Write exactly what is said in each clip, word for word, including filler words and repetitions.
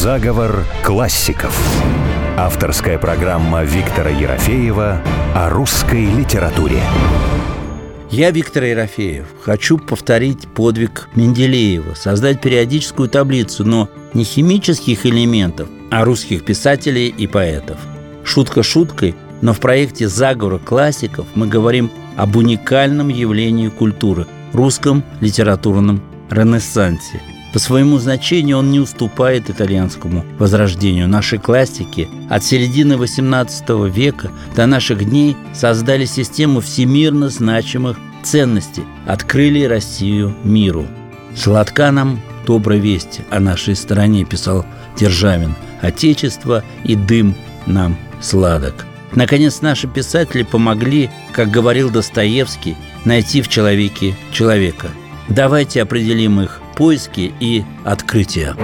Заговор классиков. Авторская программа Виктора Ерофеева о русской литературе. Я, Виктор Ерофеев, хочу повторить подвиг Менделеева, создать периодическую таблицу, но не химических элементов, а русских писателей и поэтов. Шутка шуткой, но в проекте «Заговор классиков» мы говорим об уникальном явлении культуры – русском литературном ренессансе. По своему значению он не уступает итальянскому возрождению. Наши классики от середины восемнадцатого века до наших дней создали систему всемирно значимых ценностей, открыли Россию миру. «Сладка нам добрая весть о нашей стране», писал Державин, «Отечество и дым нам сладок». Наконец, наши писатели помогли, как говорил Достоевский, найти в человеке человека. Давайте определим их поиски и открытия.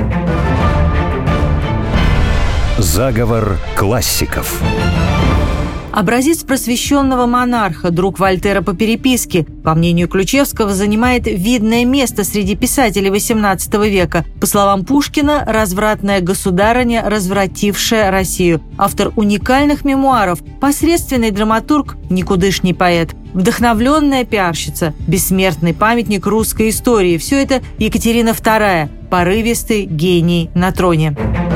Заговор классиков. Образец просвещенного монарха, друг Вольтера по переписке, по мнению Ключевского, занимает видное место среди писателей восемнадцатого века. По словам Пушкина, развратная государыня, развратившая Россию. Автор уникальных мемуаров, посредственный драматург, никудышний поэт. Вдохновленная пиарщица, бессмертный памятник русской истории. Все это Екатерина вторая, порывистый гений на троне.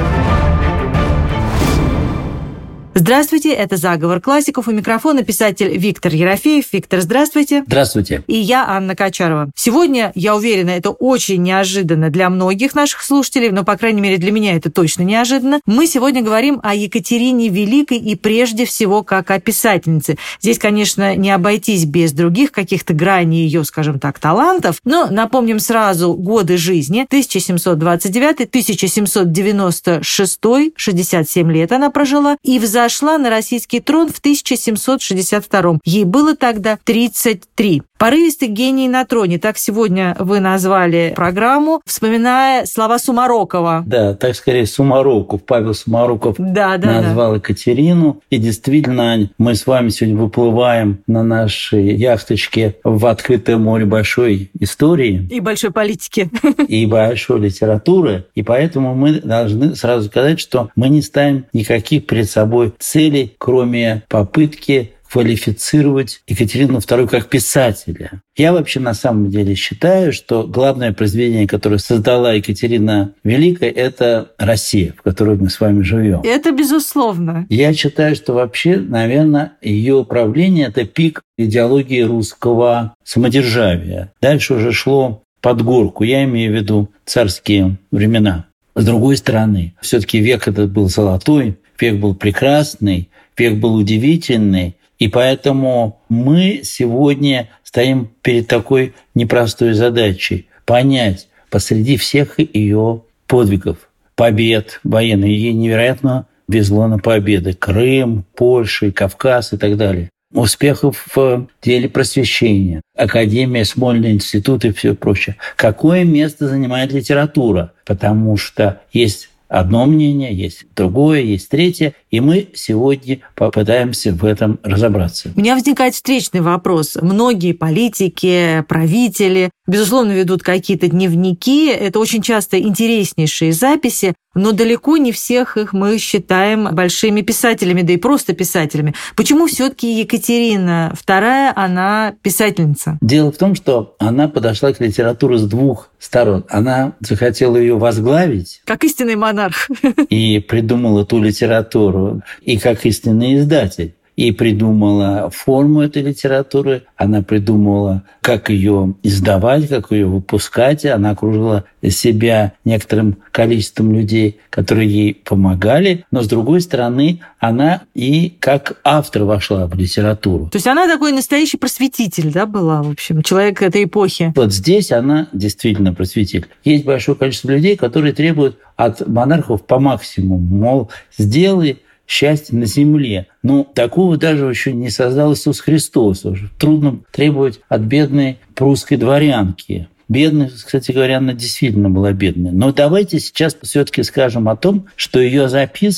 Здравствуйте, это «Заговор классиков». У микрофона писатель Виктор Ерофеев. Виктор, здравствуйте. Здравствуйте. И я, Анна Качарова. Сегодня, я уверена, это очень неожиданно для многих наших слушателей, но, по крайней мере, для меня это точно неожиданно. Мы сегодня говорим о Екатерине Великой и прежде всего как о писательнице. Здесь, конечно, не обойтись без других каких-то граней ее, скажем так, талантов, но напомним сразу годы жизни. тысяча семьсот двадцать девятый - тысяча семьсот девяносто шестой, шестьдесят семь лет она прожила, и в Зашла на российский трон в тысяча семьсот шестьдесят втором. Ей было тогда тридцать три. Порывистый гений на троне. Так сегодня вы назвали программу, вспоминая слова Сумарокова. Да, так скорее Сумароков. Павел Сумароков да, да, назвал да. Екатерину. И действительно, мы с вами сегодня выплываем на нашей яхточке в открытое море большой истории. И большой политики. И большой литературы. И поэтому мы должны сразу сказать, что мы не ставим никаких перед собой целей, кроме попытки квалифицировать Екатерину вторую как писателя. Я вообще на самом деле считаю, что главное произведение, которое создала Екатерина Великая, это Россия, в которой мы с вами живем. Это безусловно. Я считаю, что вообще, наверное, ее правление – это пик идеологии русского самодержавия. Дальше уже шло под горку. Я имею в виду царские времена. С другой стороны, все-таки век этот был золотой, век был прекрасный, век был удивительный. И поэтому мы сегодня стоим перед такой непростой задачей – понять посреди всех ее подвигов, побед военных, ей невероятно везло на победы. Крым, Польша, Кавказ и так далее. Успехов в деле просвещения, Академия, Смольный институт и все прочее. Какое место занимает литература? Потому что есть одно мнение, есть другое, есть третье, и мы сегодня попытаемся в этом разобраться. У меня возникает встречный вопрос. Многие политики, правители, безусловно, ведут какие-то дневники. Это очень часто интереснейшие записи, но далеко не всех их мы считаем большими писателями, да и просто писателями. Почему все-таки Екатерина вторая, она писательница? Дело в том, что она подошла к литературе с двух сторон. Она захотела ее возглавить. Как истинный монарх. И придумала ту литературу. И как истинный издатель. И придумала форму этой литературы, она придумала, как ее издавать, как ее выпускать. Она окружила себя некоторым количеством людей, которые ей помогали. Но, с другой стороны, она и как автор вошла в литературу. То есть она такой настоящий просветитель, да, была, в общем, человек этой эпохи. Вот здесь она действительно просветитель. Есть большое количество людей, которые требуют от монархов по максимуму. Мол, сделай счастье на земле. Ну, такого даже еще не создал Иисус Христос. Уже трудно требовать от бедной прусской дворянки. Бедная, кстати говоря, она действительно была бедной. Но давайте сейчас все-таки скажем о том, что ее записки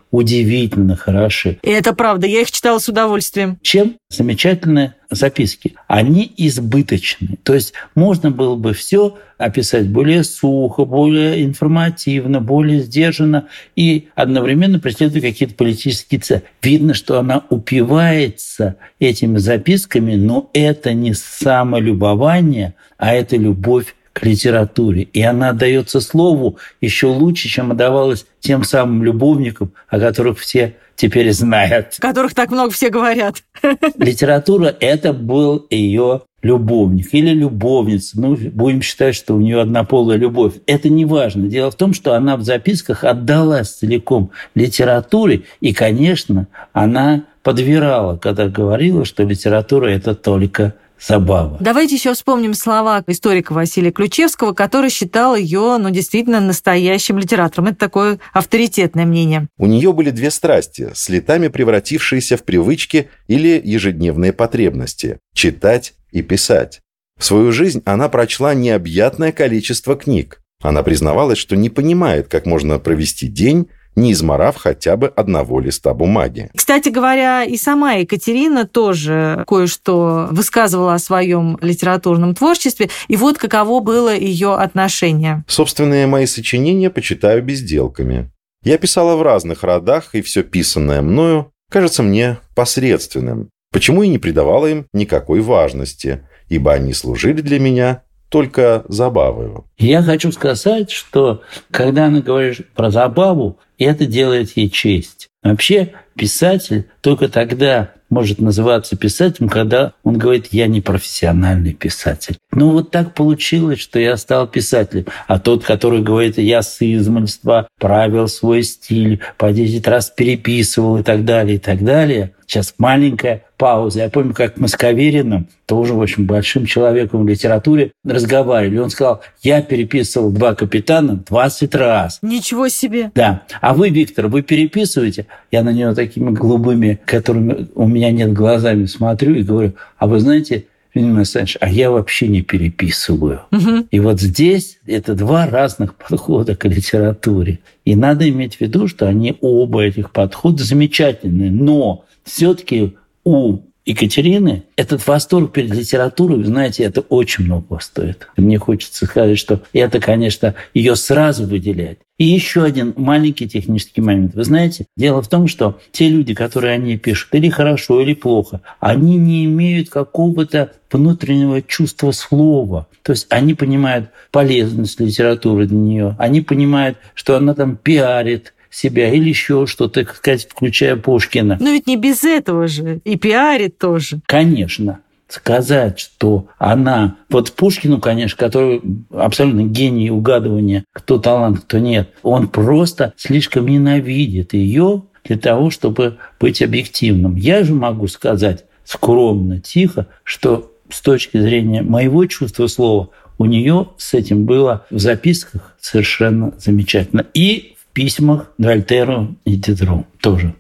удивительно хороши. И это правда, я их читала с удовольствием. Чем замечательные записки? Они избыточны. То есть можно было бы все описать более сухо, более информативно, более сдержанно и одновременно преследуя какие-то политические цели. Видно, что она упивается этими записками, но это не самолюбование, а это любовь к литературе. И она отдается слову еще лучше, чем отдавалась тем самым любовникам, о которых все теперь знают. О которых так много все говорят. Литература – это был ее любовник или любовница. Ну, будем считать, что у нее однополая любовь. Это не важно. Дело в том, что она в записках отдалась целиком литературе, и, конечно, она подвирала, когда говорила, что литература – это только забава. Давайте еще вспомним слова историка Василия Ключевского, который считал ее, ну, действительно настоящим литератором. Это такое авторитетное мнение. У нее были две страсти, с летами превратившиеся в привычки или ежедневные потребности – читать и писать. В свою жизнь она прочла необъятное количество книг. Она признавалась, что не понимает, как можно провести день, не изморав хотя бы одного листа бумаги. Кстати говоря, и сама Екатерина тоже кое-что высказывала о своем литературном творчестве, и вот каково было ее отношение. Собственные мои сочинения почитаю безделками. Я писала в разных родах, и все писанное мною кажется мне посредственным. Почему и не придавала им никакой важности, ибо они служили для меня только забавою. Я хочу сказать, что когда она говорит про забаву, это делает ей честь. Вообще писатель только тогда может называться писателем, когда он говорит: «Я не профессиональный писатель». Ну вот так получилось, что я стал писателем. А тот, который говорит: «Я с измольства правил свой стиль, по десять раз переписывал» и так далее, и так далее. Сейчас маленькая пауза. Я помню, как мы с Кавериным, тоже очень большим человеком в литературе, разговаривали. Он сказал: «Я переписывал «Два капитана» двадцать раз». Ничего себе! Да. А вы, Виктор, вы переписываете? Я на него такими голубыми, которыми у меня нет глазами, смотрю и говорю: а вы знаете, Владимир Александрович, а я вообще не переписываю. Угу. И вот здесь это два разных подхода к литературе. И надо иметь в виду, что они оба этих подхода замечательные. Но все-таки у Екатерины этот восторг перед литературой, вы знаете, это очень много стоит. Мне хочется сказать, что это, конечно, ее сразу выделяет. И еще один маленький технический момент. Вы знаете, дело в том, что те люди, которые они пишут, или хорошо, или плохо, они не имеют какого-то внутреннего чувства слова. То есть они понимают полезность литературы для нее, они понимают, что она там пиарит себя или еще что-то, так сказать, включая Пушкина. Но ведь не без этого же. И пиарит тоже. Конечно. Сказать, что она... Вот Пушкину, конечно, который абсолютно гений угадывания, кто талант, кто нет, он просто слишком ненавидит ее для того, чтобы быть объективным. Я же могу сказать скромно, тихо, что с точки зрения моего чувства слова у нее с этим было в записках совершенно замечательно. И в письмах Вольтеру и Дидро тоже.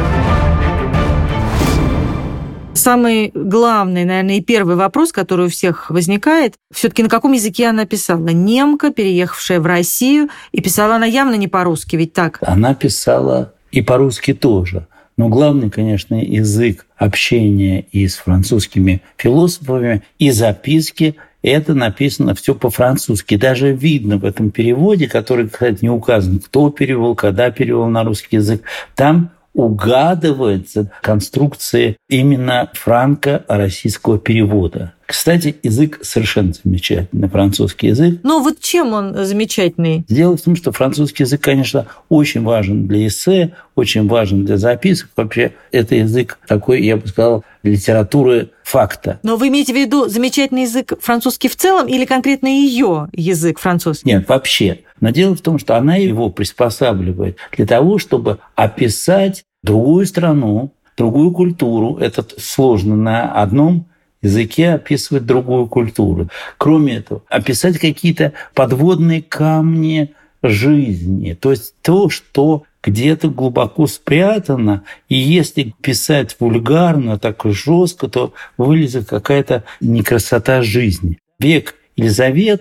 Самый главный, наверное, и первый вопрос, который у всех возникает, все-таки на каком языке она писала? Немка, переехавшая в Россию, и писала она явно не по-русски, ведь так? Она писала и по-русски тоже. Но главный, конечно, язык общения и с французскими философами, и записки – это написано все по-французски. Даже видно в этом переводе, который, кстати, не указан, кто перевел, когда перевел на русский язык, там угадывается конструкции именно франко-российского перевода. Кстати, язык совершенно замечательный, французский язык. Ну вот чем он замечательный? Дело в том, что французский язык, конечно, очень важен для эссе, очень важен для записок. Вообще, это язык такой, я бы сказал, литературы факта. Но вы имеете в виду замечательный язык французский в целом или конкретно ее язык французский? Нет, вообще. Но дело в том, что она его приспосабливает для того, чтобы описать другую страну, другую культуру. Это сложно на одном языке описывать другую культуру. Кроме этого, описать какие-то подводные камни жизни. То есть то, что где-то глубоко спрятано. И если писать вульгарно, так жестко, то вылезет какая-то некрасота жизни. Век Елизаветы,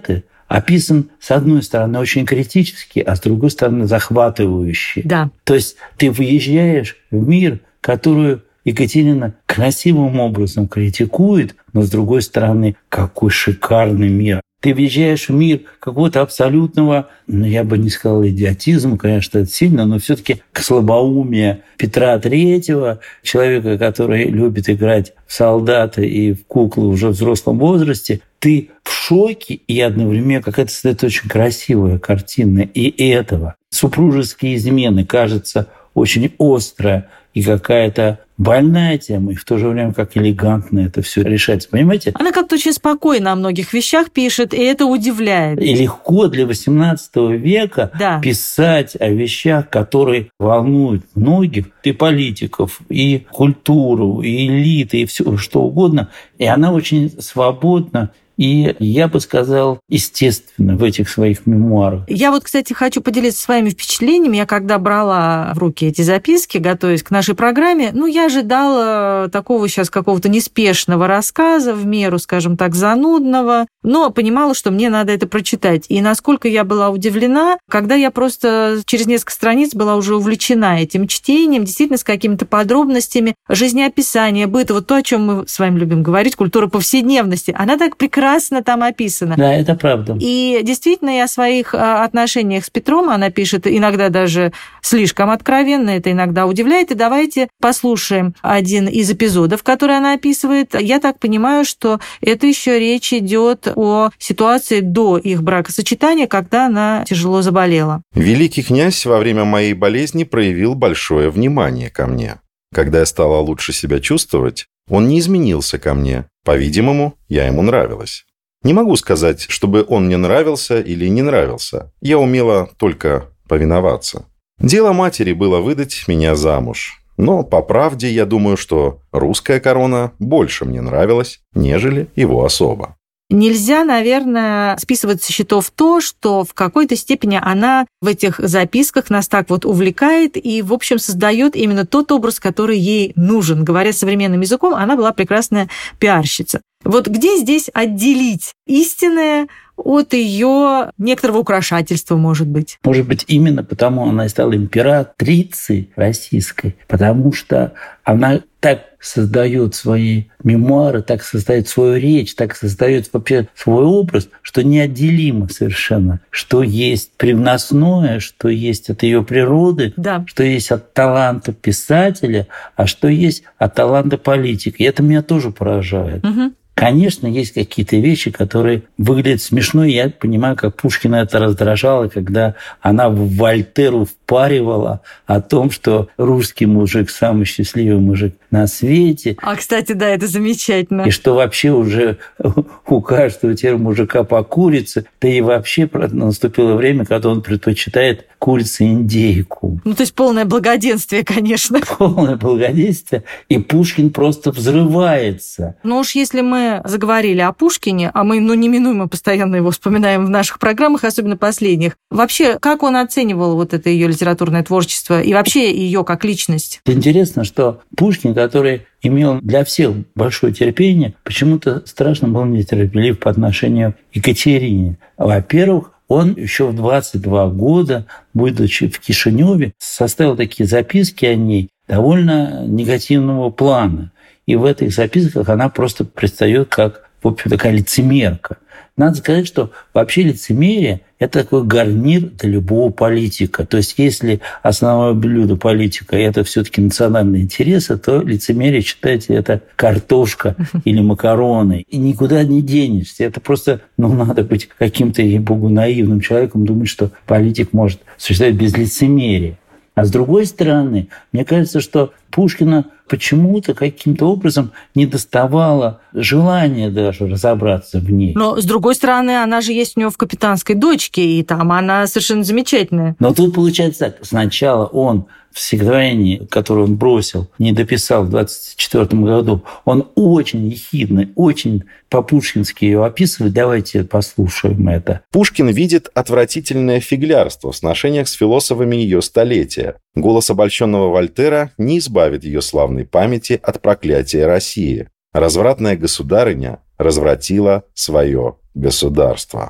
описан, с одной стороны, очень критически, а с другой стороны, захватывающе. Да. То есть ты выезжаешь в мир, который Екатерина красивым образом критикует, но, с другой стороны, какой шикарный мир. Ты въезжаешь в мир какого-то абсолютного, ну, я бы не сказал идиотизма, конечно, это сильно, но все-таки слабоумия Петра Третьего, человека, который любит играть в солдата и в куклы уже в взрослом возрасте. Ты в шоке, и одновременно какая-то стоит очень красивая картина и этого. Супружеские измены, кажется, очень острая и какая-то больная тема, и в то же время как элегантно это все решается. Понимаете? Она как-то очень спокойно о многих вещах пишет, и это удивляет. И легко для восемнадцатого века да. писать о вещах, которые волнуют многих, и политиков, и культуру, и элиты, и все что угодно. И она очень свободна. И, я бы сказал, естественно, в этих своих мемуарах. Я вот, кстати, хочу поделиться своими впечатлениями. Я когда брала в руки эти записки, готовясь к нашей программе, ну, я ожидала такого сейчас какого-то неспешного рассказа, в меру, скажем так, занудного, но понимала, что мне надо это прочитать. И насколько я была удивлена, когда я просто через несколько страниц была уже увлечена этим чтением, действительно с какими-то подробностями жизнеописания, быта, вот то, о чем мы с вами любим говорить, культура повседневности. Она так прекрасно Прекрасно там описано. Да, это правда. И действительно, я о своих отношениях с Петром, она пишет иногда даже слишком откровенно, это иногда удивляет. И давайте послушаем один из эпизодов, который она описывает. Я так понимаю, что это еще речь идет о ситуации до их бракосочетания, когда она тяжело заболела. Великий князь во время моей болезни проявил большое внимание ко мне. Когда я стала лучше себя чувствовать, он не изменился ко мне. По-видимому, я ему нравилась. Не могу сказать, чтобы он мне нравился или не нравился. Я умела только повиноваться. Дело матери было выдать меня замуж. Но, по правде, я думаю, что русская корона больше мне нравилась, нежели его особа. Нельзя, наверное, списывать со счетов то, что в какой-то степени она в этих записках нас так вот увлекает и, в общем, создает именно тот образ, который ей нужен. Говоря современным языком, она была прекрасная пиарщица. Вот где здесь отделить истинное от ее некоторого украшательства, может быть? Может быть, именно потому она и стала императрицей российской, потому что она так создает свои мемуары, так создает свою речь, так создает вообще свой образ, что неотделимо совершенно, что есть привносное, что есть от ее природы, да. что есть от таланта писателя, а что есть от таланта политика. И это меня тоже поражает. Угу. Конечно, есть какие-то вещи, которые выглядят смешно, и я понимаю, как Пушкина это раздражало, когда она Вольтеру впаривала о том, что русский мужик – самый счастливый мужик на свете. А, кстати, да, это замечательно. И что вообще уже у каждого теперь мужика по курице, да и вообще наступило время, когда он предпочитает курицу индейку. Ну, то есть полное благоденствие, конечно. Полное благоденствие, и Пушкин просто взрывается. Ну уж если мы заговорили о Пушкине, а мы ну, неминуемо постоянно его вспоминаем в наших программах, особенно последних. Вообще, как он оценивал вот это ее литературное творчество и вообще ее как личность? Интересно, что Пушкин, который имел для всех большое терпение, почему-то страшно был нетерпелив по отношению к Екатерине. Во-первых, он еще в двадцать два года, будучи в Кишиневе, составил такие записки о ней довольно негативного плана. И в этих записках она просто предстает как, в общем, такая лицемерка. Надо сказать, что вообще лицемерие – это такой гарнир для любого политика. То есть если основное блюдо политика – это все-таки национальные интересы, то лицемерие, считайте, это картошка или макароны. И никуда не денешься. Это просто, ну, надо быть каким-то, ей-богу, наивным человеком, думать, что политик может существовать без лицемерия. А с другой стороны, мне кажется, что Пушкина почему-то каким-то образом не доставало желания даже разобраться в ней. Но, с другой стороны, она же есть у него в «Капитанской дочке», и там она совершенно замечательная. Но тут получается так. Сначала он в стихотворении, которое он бросил, не дописал в двадцать четвёртом году, он очень ехидный, очень по-пушкински ее описывает. Давайте послушаем это. Пушкин видит отвратительное фиглярство в сношениях с философами ее столетия. Голос обольщенного Вольтера не избавит ее славной памяти от проклятия России. Развратная государыня развратила свое государство.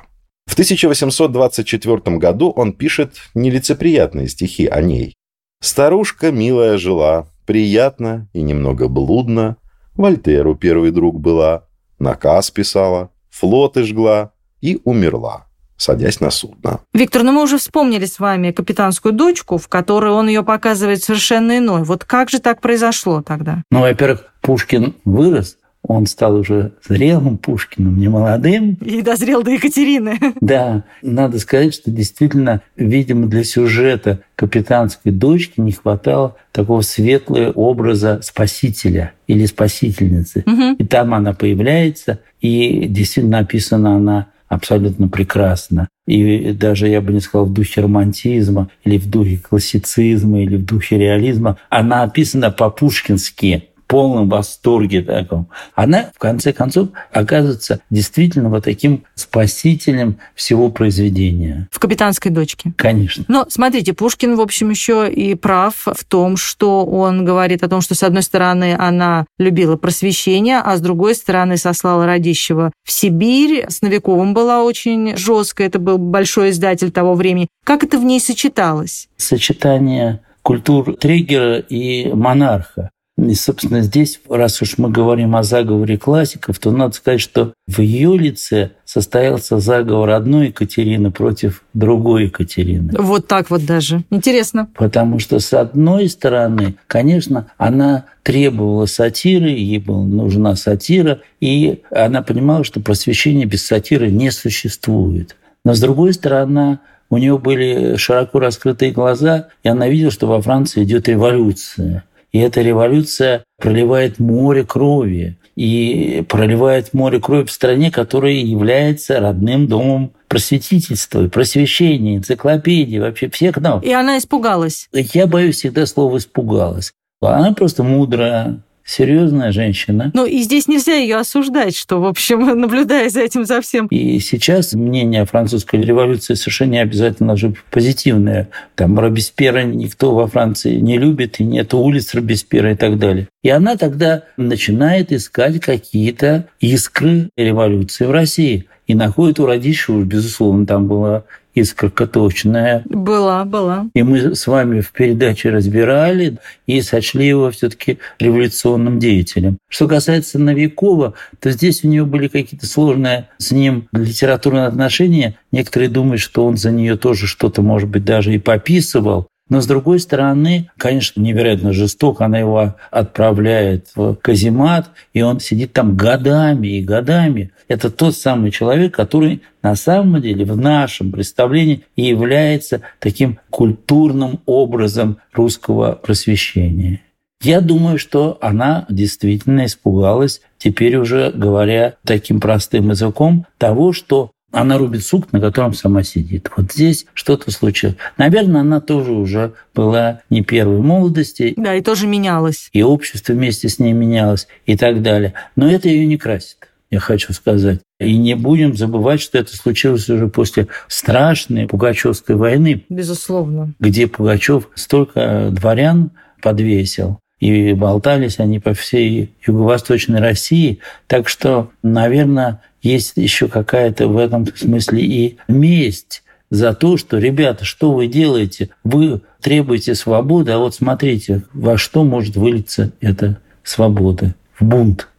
В тысяча восемьсот двадцать четвёртом году он пишет нелицеприятные стихи о ней. «Старушка милая жила, приятно и немного блудно, Вольтеру первый друг была, наказ писала, флоты жгла и умерла, садясь на судно». Виктор, ну мы уже вспомнили с вами «Капитанскую дочку», в которой он ее показывает совершенно иной. Вот как же так произошло тогда? Ну, во-первых, Пушкин вырос, он стал уже зрелым Пушкиным, не молодым. И дозрел до Екатерины. Да, надо сказать, что действительно, видимо, для сюжета «Капитанской дочки» не хватало такого светлого образа спасителя или спасительницы. Угу. И там она появляется, и действительно написана она абсолютно прекрасно. И даже, я бы не сказал, в духе романтизма, или в духе классицизма, или в духе реализма. Она описана по-пушкински, в полном восторге таком. Она, в конце концов, оказывается действительно вот таким спасителем всего произведения. В «Капитанской дочке». Конечно. Но смотрите, Пушкин, в общем, еще и прав в том, что он говорит о том, что, с одной стороны, она любила просвещение, а с другой стороны, сослала Радищева в Сибирь. С Новиковым была очень жесткая, это был большой издатель того времени. Как это в ней сочеталось? Сочетание культур Трегера и монарха. И, собственно, здесь, раз уж мы говорим о заговоре классиков, то надо сказать, что в ее лице состоялся заговор одной Екатерины против другой Екатерины. Вот так вот даже. Интересно. Потому что, с одной стороны, конечно, она требовала сатиры, ей была нужна сатира, и она понимала, что просвещение без сатиры не существует. Но, с другой стороны, у нее были широко раскрытые глаза, и она видела, что во Франции идет революция. И эта революция проливает море крови. И проливает море крови в стране, которая является родным домом просветительства, просвещения, энциклопедии, вообще всех нам. И она испугалась. Я боюсь всегда слова «испугалась». Она просто мудрая, серьезная женщина. Ну и здесь нельзя ее осуждать, что, в общем, наблюдая за этим за всем. И сейчас мнение о французской революции совершенно не обязательно же позитивное. Там Робеспьера никто во Франции не любит, и нет улиц Робеспьера и так далее. И она тогда начинает искать какие-то искры революции в России. И находит у Радищева, безусловно, там была искорка точная. Была, была. И мы с вами в передаче разбирали и сочли его все-таки революционным деятелем. Что касается Новикова, то здесь у нее были какие-то сложные с ним литературные отношения. Некоторые думают, что он за нее тоже что-то, может быть, даже и пописывал. Но, с другой стороны, конечно, невероятно жестоко. Она его отправляет в каземат, и он сидит там годами и годами. Это тот самый человек, который на самом деле в нашем представлении и является таким культурным образом русского просвещения. Я думаю, что она действительно испугалась, теперь уже говоря таким простым языком, того, что она рубит сук, на котором сама сидит. Вот здесь что-то случилось. Наверное, она тоже уже была не первой молодости. Да, и тоже менялась. И общество вместе с ней менялось и так далее. Но это ее не красит, я хочу сказать. И не будем забывать, что это случилось уже после страшной Пугачевской войны. Безусловно. Где Пугачев столько дворян подвесил. И болтались они по всей юго-восточной России. Так что, наверное, есть еще какая-то в этом смысле и месть за то, что, ребята, что вы делаете? Вы требуете свободы, а вот смотрите, во что может вылиться эта свобода? В бунт.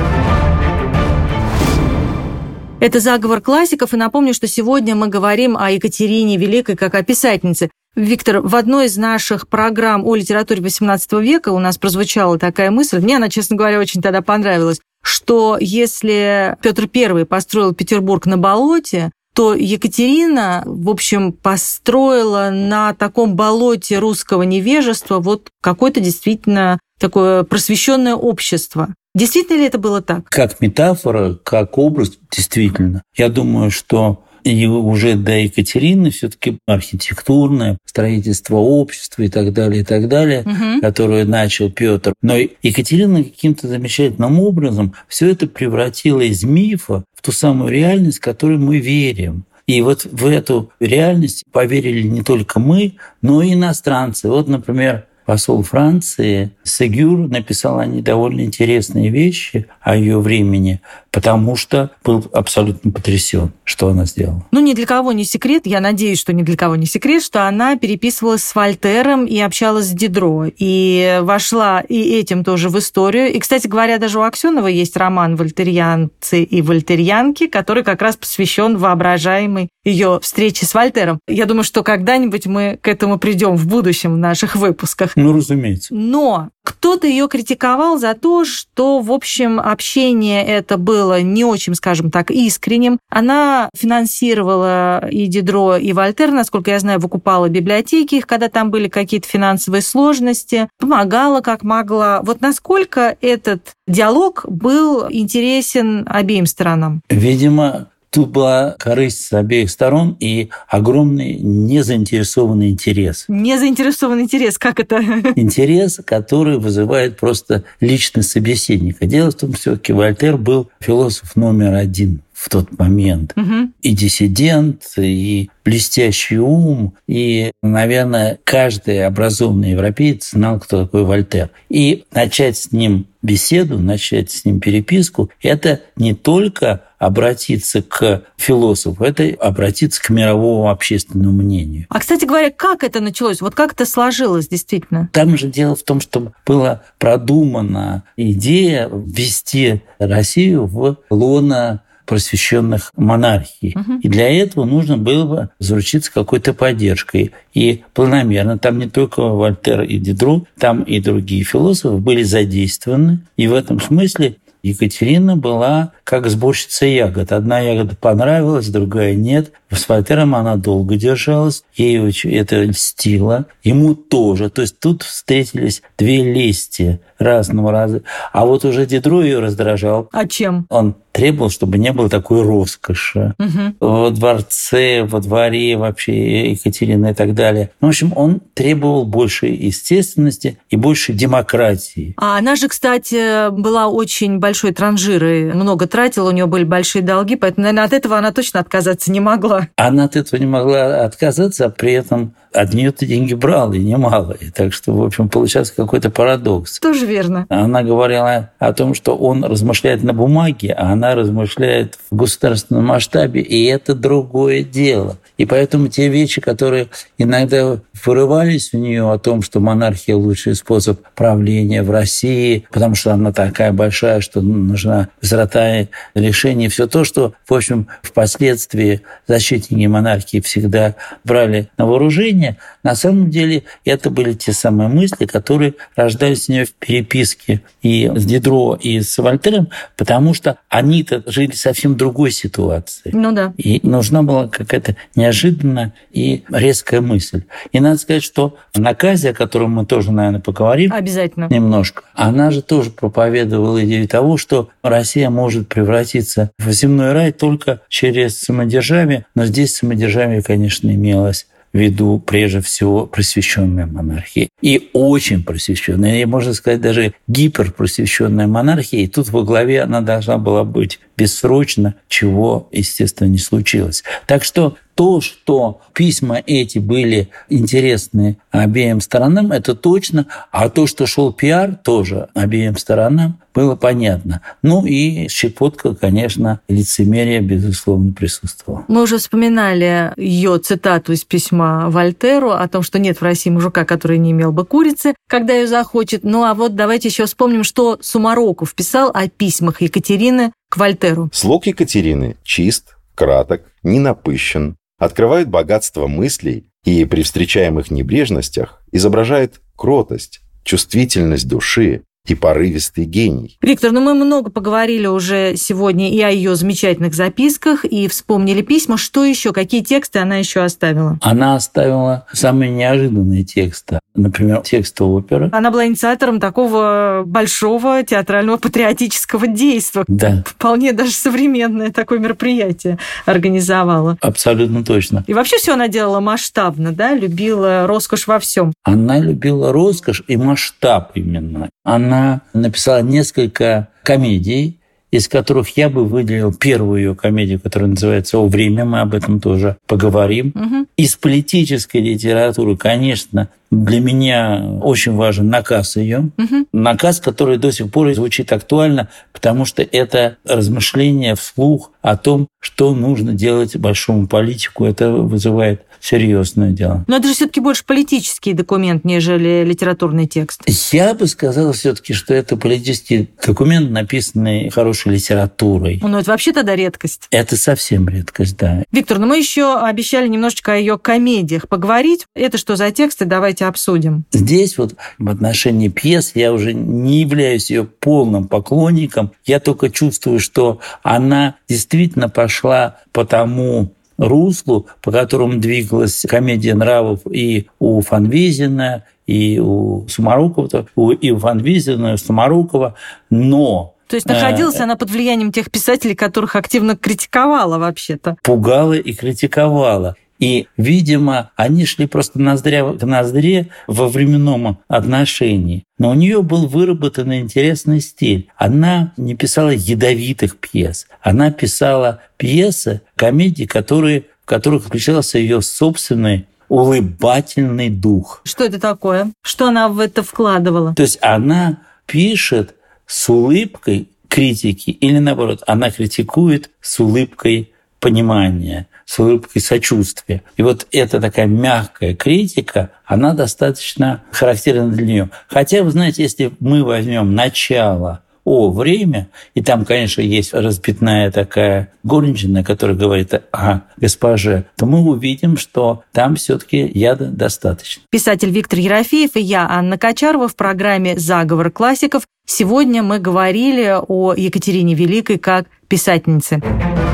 Это «Заговор классиков», и напомню, что сегодня мы говорим о Екатерине Великой как о писательнице. Виктор, в одной из наших программ о литературе восемнадцатого века у нас прозвучала такая мысль, мне она, честно говоря, очень тогда понравилась, что если Петр Первый построил Петербург на болоте, то Екатерина, в общем, построила на таком болоте русского невежества вот какое-то действительно такое просвещенное общество. Действительно ли это было так? Как метафора, как образ, действительно. Я думаю, что и уже до Екатерины все-таки архитектурное строительство общества и так далее, и так далее, угу. которое начал Петр. Но Екатерина каким-то замечательным образом все это превратила из мифа в ту самую реальность, в которую мы верим. И вот в эту реальность поверили не только мы, но и иностранцы. Вот, например, посол Франции Сегюр написал они довольно интересные вещи о ее времени, потому что был абсолютно потрясен, что она сделала. Ну, ни для кого не секрет, я надеюсь, что ни для кого не секрет, что она переписывалась с Вольтером и общалась с Дидро, и вошла и этим тоже в историю. И, кстати говоря, даже у Аксёнова есть роман «Вольтерианцы и вольтерианки», который как раз посвящен воображаемой ее встрече с Вольтером. Я думаю, что когда-нибудь мы к этому придем в будущем в наших выпусках. Ну, разумеется. Но кто-то ее критиковал за то, что, в общем, общение это было не очень, скажем так, искренним. Она финансировала и Дидро, и Вольтер, насколько я знаю, выкупала библиотеки их, когда там были какие-то финансовые сложности, помогала как могла. Вот насколько этот диалог был интересен обеим сторонам? Видимо, тут была корысть с обеих сторон и огромный незаинтересованный интерес. Незаинтересованный интерес, как это? Интерес, который вызывает просто личность собеседника. Дело в том, что все-таки Вольтер был философ номер один в тот момент. Угу. И диссидент, и блестящий ум, и, наверное, каждый образованный европеец знал, кто такой Вольтер. И начать с ним беседу, начать с ним переписку, это не только обратиться к философу, это обратиться к мировому общественному мнению. А, кстати говоря, как это началось? Вот как это сложилось действительно? Там же дело в том, что была продумана идея ввести Россию в лоно просвещенных монархий. Угу. И для этого нужно было бы заручиться какой-то поддержкой. И планомерно, там не только Вольтер и Дидро, там и другие философы были задействованы. И в этом смысле Екатерина была как сборщица ягод. Одна ягода понравилась, другая нет. С Вольтером она долго держалась, ей это льстило, ему тоже. То есть тут встретились две лести разного раза. А вот уже Дидро ее раздражал. А чем? Он требовал, чтобы не было такой роскоши. Угу. Во дворце, во дворе вообще Екатерины и так далее. В общем, он требовал большей естественности и большей демократии. А она же, кстати, была очень большой транжирой, много тратила, у нее были большие долги, поэтому, наверное, от этого она точно отказаться не могла. Она от этого не могла отказаться, а при этом от нее-то деньги брала, и немало. И так что, в общем, получался какой-то парадокс. Тоже верно. Она говорила о том, что он размышляет на бумаге, а она размышляет в государственном масштабе, и это другое дело. И поэтому те вещи, которые иногда вырывались у нее о том, что монархия – лучший способ правления в России, потому что она такая большая, что нужна быстрота решения, все то, что, в общем, впоследствии защитники монархии всегда брали на вооружение, на самом деле это были те самые мысли, которые рождались у нее в переписке и с Дидро, и с Вольтером, потому что они-то жили совсем в другой ситуации. Ну да. И нужна была какая-то неожиданная и резкая мысль. И надо сказать, что в наказе, о котором мы тоже, наверное, поговорим обязательно немножко, она же тоже проповедовала идею того, что Россия может превратиться в земной рай только через самодержавие, но здесь самодержавие, конечно, имелось в виду прежде всего просвещенная монархия. И очень просвещенная, и, можно сказать, даже гиперпросвещенная монархия. И тут во главе она должна была быть бессрочно, чего, естественно, не случилось. Так что то, что письма эти были интересны обеим сторонам, это точно. А то, что шел пиар, тоже обеим сторонам, было понятно. Ну и щепотка, конечно, лицемерия, безусловно, присутствовала. Мы уже вспоминали ее цитату из письма Вольтеру о том, что нет в России мужика, который не имел бы курицы, когда ее захочет. Ну а вот давайте еще вспомним, что Сумароков писал о письмах Екатерины к Вольтеру. Слог Екатерины чист, краток, не напыщен, открывает богатство мыслей и при встречаемых небрежностях изображает кротость, чувствительность души и порывистый гений. Виктор, ну мы много поговорили уже сегодня и о ее замечательных записках, и вспомнили письма. Что еще? Какие тексты она еще оставила? Она оставила самые неожиданные тексты. Например, тексты оперы. Она была инициатором такого большого театрального патриотического действа. Да. Вполне даже современное такое мероприятие организовала. Абсолютно точно. И вообще все она делала масштабно, да? Любила роскошь во всем. Она любила роскошь и масштаб именно. Она написала несколько комедий из которых я бы выделил первую ее комедию, которая называется «О время», мы об этом тоже поговорим. Угу. Из политической литературы, конечно, для меня очень важен наказ ее. Угу. Наказ, который до сих пор звучит актуально, потому что это размышление вслух о том, что нужно делать большому политику. Это вызывает серьезное дело. Но это же все-таки больше политический документ, нежели литературный текст. Я бы сказал все-таки, что это политический документ, написанный хорошей литературой. Ну, это вообще тогда редкость. Это совсем редкость, да. Виктор, ну мы еще обещали немножечко о ее комедиях поговорить. Это что за тексты? Давайте обсудим. Здесь вот в отношении пьес я уже не являюсь ее полным поклонником. Я только чувствую, что она действительно пошла по тому руслу, по которому двигалась комедия нравов и у Фанвизина, и у Сумарокова, и у Фанвизина, и у Сумарокова, но... То есть находилась э, она под влиянием тех писателей, которых активно критиковала вообще-то. Пугала и критиковала. И, видимо, они шли просто ноздря к ноздре во временном отношении. Но у нее был выработан интересный стиль. Она не писала ядовитых пьес. Она писала пьесы, комедии, которые, в которых включался ее собственный улыбательный дух. Что это такое? Что она в это вкладывала? То есть она пишет с улыбкой критики или, наоборот, она критикует с улыбкой понимания, с улыбкой сочувствия. И вот эта такая мягкая критика, она достаточно характерна для нее. Хотя, вы знаете, если мы возьмем начало «О время», и там, конечно, есть разбитная такая горничная, которая говорит о госпоже, то мы увидим, что там все-таки яда достаточно. Писатель Виктор Ерофеев и я, Анна Кочарова, в программе «Заговор классиков». Сегодня мы говорили о Екатерине Великой как писательнице.